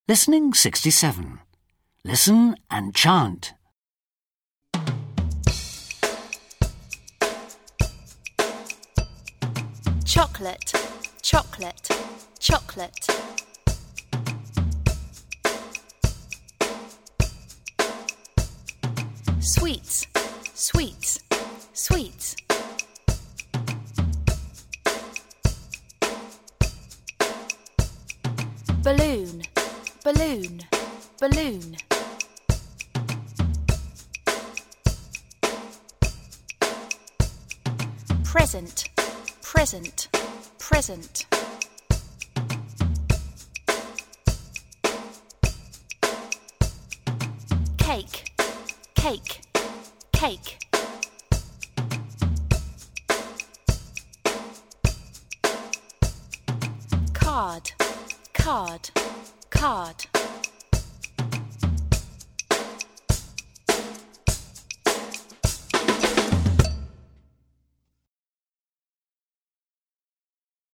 Listening 67. Listen and chant. Chocolate, chocolate, chocolate. Sweets, sweets, sweets. Balloon, balloon, balloon. Present, present, present. Cake, cake, cake. Card, card, card.